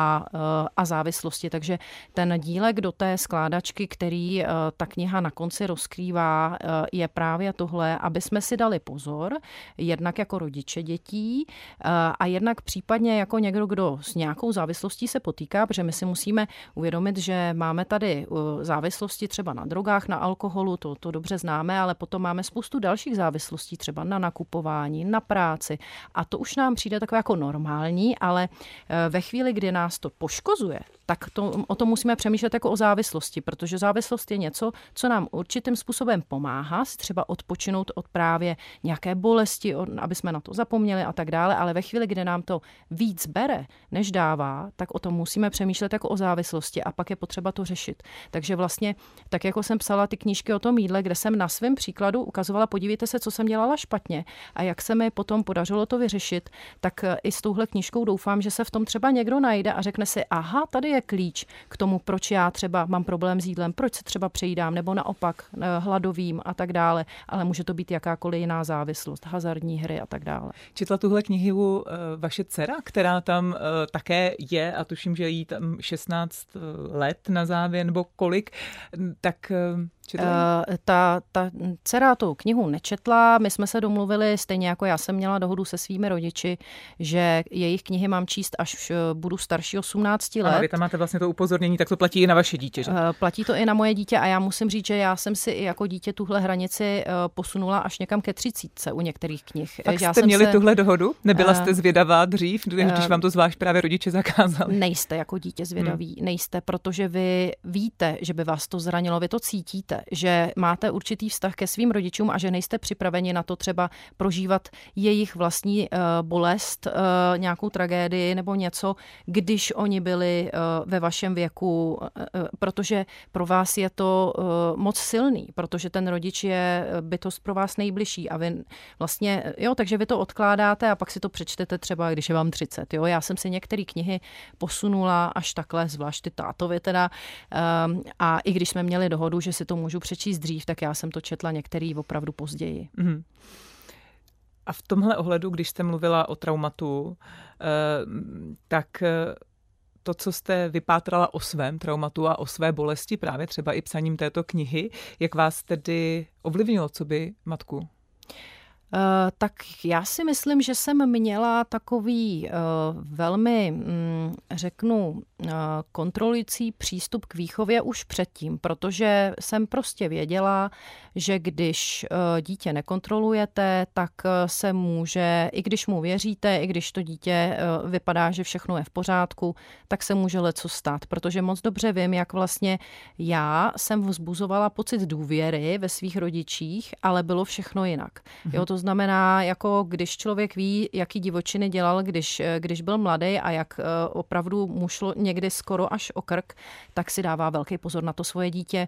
a, a závislosti. Takže ten dílek do té skládačky, který ta kniha na konci rozkrývá, je právě tohle, aby jsme si dali pozor, jednak jako rodiče dětí a jednak případně jako někdo, kdo s nějakou závislostí se potýká, protože my si musíme uvědomit, že máme tady závislosti třeba na drogách, na alkoholu, to, to dobře známe, ale potom máme spoustu dalších závislostí, třeba na nakupování, na práci a to už nám přijde takové jako normální, ale ve chvíli, kdy nás to poškozuje, tak to, o tom musíme přemýšlet jako o závislosti, protože závislost je něco, co nám určitým způsobem pomáhá si třeba odpočinout od právě nějaké bolesti, aby jsme na to zapomněli a tak dále, ale ve chvíli, kdy nám to víc bere, než dává, tak o tom musíme přemýšlet jako o závislosti a pak je potřeba to řešit. Takže vlastně, tak jako jsem psala ty knížky o tom jídle, kde jsem na svém příkladu ukazovala, podívejte se, co jsem dělala špatně a jak se mi potom podařilo to vyřešit, tak i s touhle knížkou doufám, že se v tom třeba někdo najde a řekne si, aha, tady je klíč k tomu, proč já třeba mám problém s jídlem, proč se třeba přejídám, nebo naopak hladovým a tak dále, ale může to být jakákoliv jiná závislost, hazardní hry a tak dále. Četla tuhle knihu vaše dcera, která tam také je a tuším, že jí tam šestnáct let na závěr, nebo kolik, tak... Uh, ta, ta dcera tu knihu nečetla, my jsme se domluvili, stejně jako já jsem měla dohodu se svými rodiči, že jejich knihy mám číst, až budu starší osmnácti let. Ano, vy tam máte vlastně to upozornění, tak to platí i na vaše dítě, že? Uh, platí to i na moje dítě a já musím říct, že já jsem si i jako dítě tuhle hranici uh, posunula až někam ke třicítce u některých knih. Tak já jste jsem měli se, tuhle dohodu? Nebyla jste uh, zvědavá dřív, když vám to zvlášť právě rodiče zakázali? Nejste jako dítě zvědaví, hmm. nejste, protože vy víte, že by vás to zranilo, vy to cítíte, že máte určitý vztah ke svým rodičům a že nejste připraveni na to třeba prožívat jejich vlastní uh, bolest, uh, nějakou tragédii nebo něco, když oni byli uh, ve vašem věku, uh, protože pro vás je to uh, moc silný, protože ten rodič je bytost pro vás nejbližší a vy vlastně, jo, takže vy to odkládáte a pak si to přečtete třeba, když je vám třicet, jo. Já jsem si některé knihy posunula až takhle, zvlášť ty tátovi teda, um, a i když jsme měli dohodu, že si to můžu přečíst dřív, tak já jsem to četla některý opravdu později. Mm. A v tomhle ohledu, když jste mluvila o traumatu, tak to, co jste vypátrala o svém traumatu a o své bolesti, právě třeba i psaním této knihy, jak vás tedy ovlivnilo, co by matku? Uh, tak já si myslím, že jsem měla takový uh, velmi, mm, řeknu, uh, kontrolující přístup k výchově už předtím, protože jsem prostě věděla, že když uh, dítě nekontrolujete, tak uh, se může, i když mu věříte, i když to dítě uh, vypadá, že všechno je v pořádku, tak se může leco stát, protože moc dobře vím, jak vlastně já jsem vzbuzovala pocit důvěry ve svých rodičích, ale bylo všechno jinak. Mhm. Jo, to znamená, jako když člověk ví, jaký divočiny dělal, když, když byl mladý a jak opravdu mu šlo někdy skoro až o krk, tak si dává velký pozor na to svoje dítě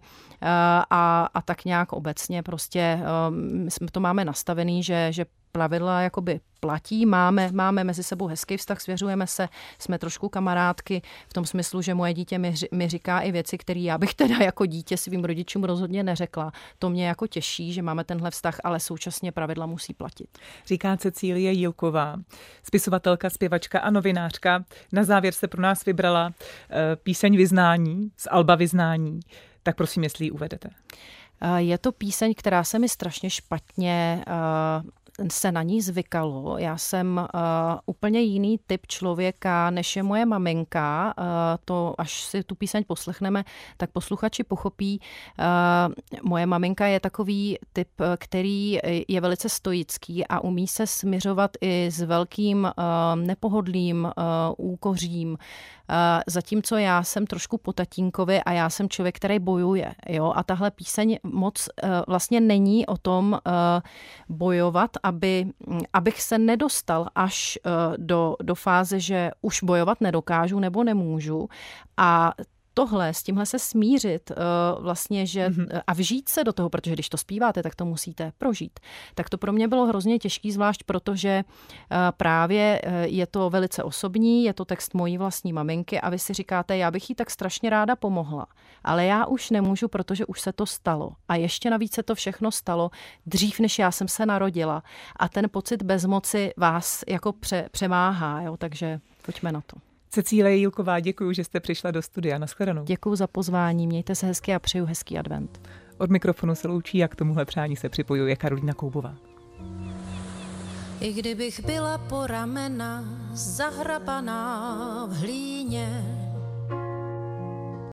a, a tak nějak obecně prostě my jsme to máme nastavený, že, že pravidla jakoby platí, máme, máme mezi sebou hezký vztah, svěřujeme se, jsme trošku kamarádky v tom smyslu, že moje dítě mi, mi říká i věci, které já bych teda jako dítě svým rodičům rozhodně neřekla. To mě jako těší, že máme tenhle vztah, ale současně pravidla musí platit. Říká Cecílie Jílková, spisovatelka, zpěvačka a novinářka. Na závěr se pro nás vybrala uh, píseň Vyznání z alba Vyznání. Tak prosím, jestli ji uvedete. Uh, je to píseň, která se mi strašně špatně uh, se na ní zvykalo. Já jsem uh, úplně jiný typ člověka, než je moje maminka. Uh, to, až si tu píseň poslechneme, tak posluchači pochopí. Uh, moje maminka je takový typ, který je velice stoický a umí se smiřovat i s velkým uh, nepohodlým uh, úkořím. Zatímco já jsem trošku po tatínkovi a já jsem člověk, který bojuje. Jo? A tahle píseň moc vlastně není o tom bojovat, aby, abych se nedostal až do, do fáze, že už bojovat nedokážu nebo nemůžu. A tohle, s tímhle se smířit uh, vlastně, že mm-hmm. a vžít se do toho, protože když to zpíváte, tak to musíte prožít. Tak to pro mě bylo hrozně těžký, zvlášť protože uh, právě uh, je to velice osobní, je to text mojí vlastní maminky a vy si říkáte, já bych jí tak strašně ráda pomohla, ale já už nemůžu, protože už se to stalo. A ještě navíc se to všechno stalo dřív, než já jsem se narodila. A ten pocit bezmoci vás jako pře- přemáhá, jo? Takže pojďme na to. Cecílie Jílková, děkuji, že jste přišla do studia. Nashledanou. Děkuji za pozvání, mějte se hezky a přeju hezký advent. Od mikrofonu se loučí a k tomuhle přání se připojuje Karolína Koubová. I kdybych byla po ramena zahrabaná v hlíně,